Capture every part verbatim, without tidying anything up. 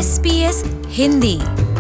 S B S Hindi.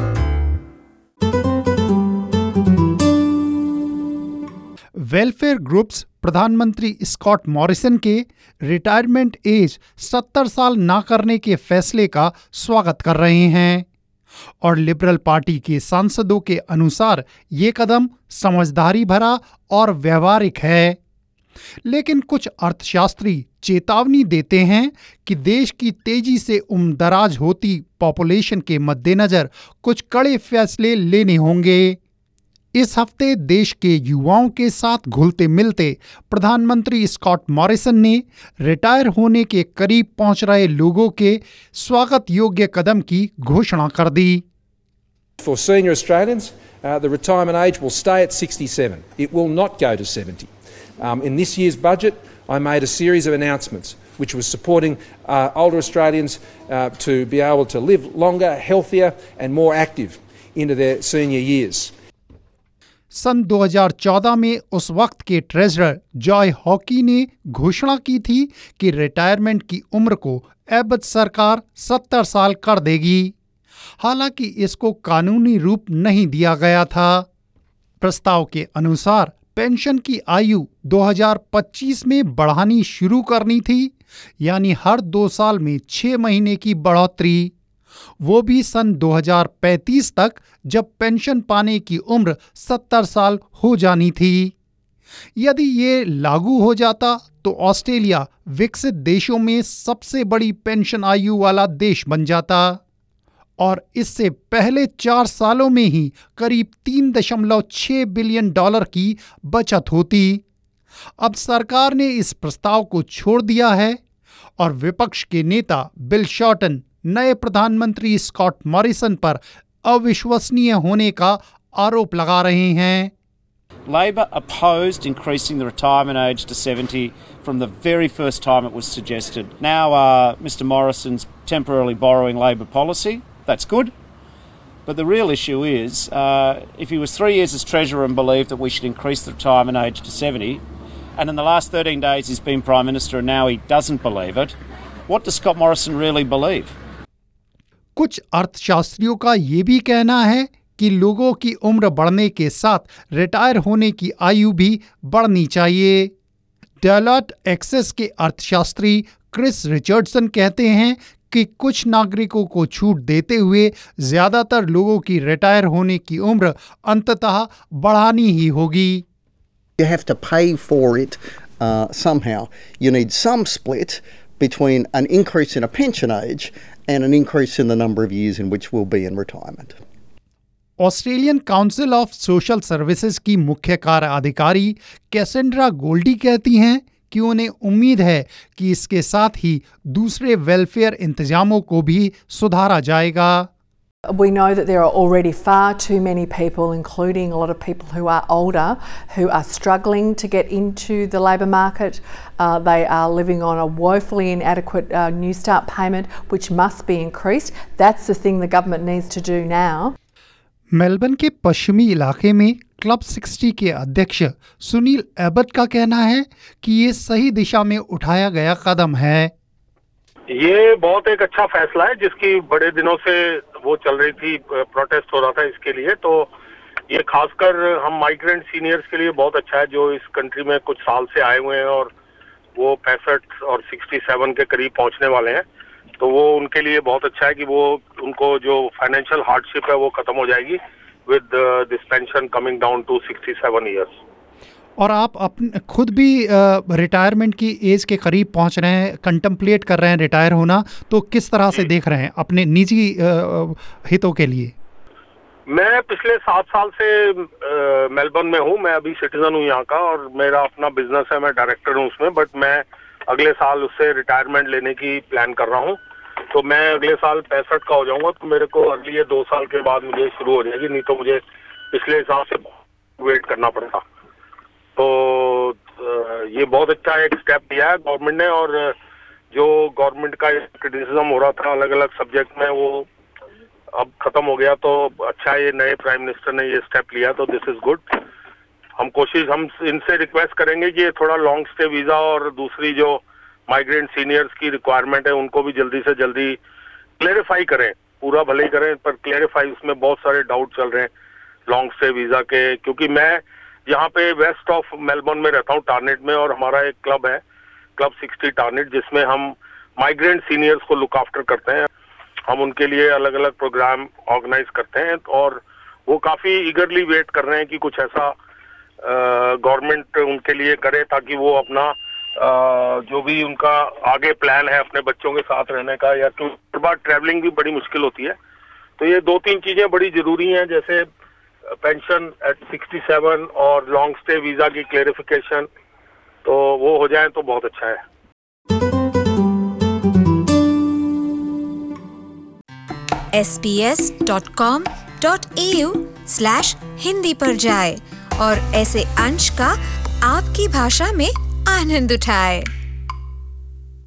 Welfare groups प्रधानमंत्री Scott Morrison के retirement age सत्तर साल ना करने के फैसले का स्वागत कर रहे हैं और लिबरल पार्टी के सांसदों के अनुसार ये कदम समझदारी भरा और व्यवहारिक है। लेकिन कुछ अर्थशास्त्री चेतावनी देते हैं कि देश की तेजी से उम्रदराज होती पॉपुलेशन के मद्देनजर कुछ कड़े फैसले लेने होंगे। इस हफ्ते देश के युवाओं के साथ घुलते मिलते प्रधानमंत्री स्कॉट मॉरिसन ने रिटायर होने के करीब पहुंच रहे लोगों के स्वागत योग्य कदम की घोषणा कर दी। For senior Australians, uh, the retirement age will stay at sixty-seven. It will not go to seventy. Um, in this year's budget, I made a series of announcements which was supporting uh, older Australians uh, to be able to live longer, healthier and more active into their senior years. सन दो हज़ार चौदह में उस वक्त के treasurer Joy hockey ने घोषणा की थी कि रिटायरमेंट की उम्र को एबट सरकार सत्तर साल कर देगी। हालांकि इसको कानूनी रूप नहीं दिया गया था। प्रस्ताव के अनुसार पेंशन की आयु दो हज़ार पच्चीस में बढ़ानी शुरू करनी थी, यानी हर दो साल में छह महीने की बढ़ोतरी, वो भी सन दो हज़ार पैंतीस तक, जब पेंशन पाने की उम्र सत्तर साल हो जानी थी। यदि ये लागू हो जाता तो ऑस्ट्रेलिया विकसित देशों में सबसे बड़ी पेंशन आयु वाला देश बन जाता और इससे पहले चार सालों में ही करीब तीन दशमलव छह बिलियन डॉलर की बचत होती। अब सरकार ने इस प्रस्ताव को छोड़ दिया है और विपक्ष के नेता बिल शॉर्टन नए प्रधानमंत्री स्कॉट मॉरिसन पर अविश्वसनीय होने का आरोप लगा रहे हैं। Labor opposed increasing the retirement age to seventy from the very first time it was suggested. Now uh, Mister Morrison's temporarily borrowing Labor policy. That's good. But the real issue is, uh, if he was three years as Treasurer and believed that we should increase the retirement age to seventy, and in the last thirteen days he's been Prime Minister and now he doesn't believe it, what does Scott Morrison really believe? कुछ अर्थशास्त्रियों का ये भी कहना है कि लोगों की उम्र बढ़ने के साथ रिटायर होने की आयु भी बढ़नी चाहिए। डेलॉट एक्सेस के अर्थशास्त्री क्रिस रिचर्डसन कहते हैं कि कुछ नागरिकों को छूट देते हुए ज्यादातर लोगों की रिटायर होने की उम्र अंततः बढ़ानी ही होगी। You have to pay for it uh, somehow. You need some split between an increase in a pension age and an increase in the number of years in which we'll be in retirement. Australian Council of Social Services की मुख्य कार्य अधिकारी Cassandra Goldy कहती हैं कि उन्हें उम्मीद है कि इसके साथ ही दूसरे वेलफेयर इंतजामों को भी सुधारा जाएगा। We know that there are already far too many people, including a lot of people who are older, who are struggling to get into the labour market. Uh, they are living on a woefully inadequate uh, New Start payment, which must be increased. That's the thing the government needs to do now. Melbourne के पश्चिमी इलाके में club साठ के अध्यक्ष Sunil Abbott का कहना है कि ये सही दिशा में उठाया गया कदम है। ये बहुत एक अच्छा फैसला है जिसकी बड़े दिनों से वो चल रही थी, प्रोटेस्ट हो रहा था इसके लिए। तो ये खासकर हम माइग्रेंट सीनियर्स के लिए बहुत अच्छा है जो इस कंट्री में कुछ साल से आए हुए हैं और वो पैंसठ और सड़सठ के करीब पहुंचने वाले हैं। तो वो उनके लिए बहुत अच्छा है कि वो उनको जो फाइनेंशियल हार्डशिप है वो खत्म हो जाएगी with this pension coming down to सड़सठ इयर्स। और आप अपने खुद भी रिटायरमेंट की एज के करीब पहुंच रहे हैं, कंटेम्पलेट कर रहे हैं रिटायर होना, तो किस तरह से देख रहे हैं अपने निजी हितों के लिए? मैं पिछले सात साल से मेलबर्न में हूँ। मैं अभी सिटीजन हूँ यहाँ का और मेरा अपना बिजनेस है, मैं डायरेक्टर हूँ उसमें। बट मैं अगले साल उससे रिटायरमेंट लेने की प्लान कर रहा हूँ। तो मैं अगले साल पैंसठ का हो जाऊंगा, तो मेरे को अगले दो साल के बाद मुझे शुरू हो जाएगी, नहीं तो मुझे पिछले हिसाब से वेट करना पड़ता। तो ये बहुत अच्छा एक स्टेप दिया है गवर्नमेंट ने। और जो गवर्नमेंट का क्रिटिसिज्म हो रहा था अलग अलग सब्जेक्ट में, वो अब खत्म हो गया। तो अच्छा ये नए प्राइम मिनिस्टर ने ये स्टेप लिया, तो दिस इज गुड। हम कोशिश हम इनसे रिक्वेस्ट करेंगे कि ये थोड़ा लॉन्ग स्टे वीजा और दूसरी जो माइग्रेंट सीनियर्स की रिक्वायरमेंट है उनको भी जल्दी से जल्दी क्लेरिफाई करें पूरा भले ही करें पर क्लेरिफाई, उसमें बहुत सारे डाउट चल रहे हैं लॉन्ग स्टे वीजा के, क्योंकि मैं यहाँ पे वेस्ट ऑफ मेलबर्न में रहता हूँ टार्नेट में, और हमारा एक क्लब है, क्लब सिक्सटी टार्नेट, जिसमें हम माइग्रेंट सीनियर्स को लुक आफ्टर करते हैं। हम उनके लिए अलग अलग प्रोग्राम ऑर्गेनाइज करते हैं और वो काफी ईगरली वेट कर रहे हैं कि कुछ ऐसा गवर्नमेंट उनके लिए करे ताकि वो अपना uh, जो भी उनका आगे प्लान है अपने बच्चों के साथ रहने का, या क्योंकि हर बार ट्रैवलिंग भी बड़ी मुश्किल होती है, तो ये दो तीन चीजें बड़ी जरूरी हैं, जैसे पेंशन एट सिक्सटी सेवन और लॉन्ग स्टे वीजा की क्लेरिफिकेशन, तो वो हो जाए तो बहुत अच्छा है। S B S dot com dot A U slash Hindi पर जाए और ऐसे अंश का आपकी भाषा में आनंद उठाए।